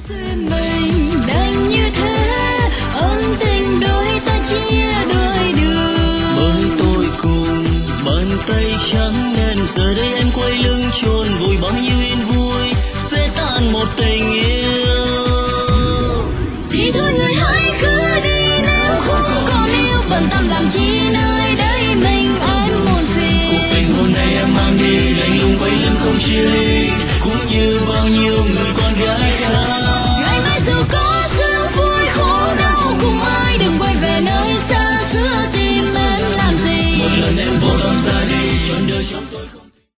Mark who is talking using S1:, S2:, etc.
S1: duyên mình đành như thế, ân tình đôi ta chia đôi đường.
S2: Bởi tôi cùng bàn tay trắng nên giờ đây em quay lưng chôn vùi bao nhiêu yên vui sẽ tan một tình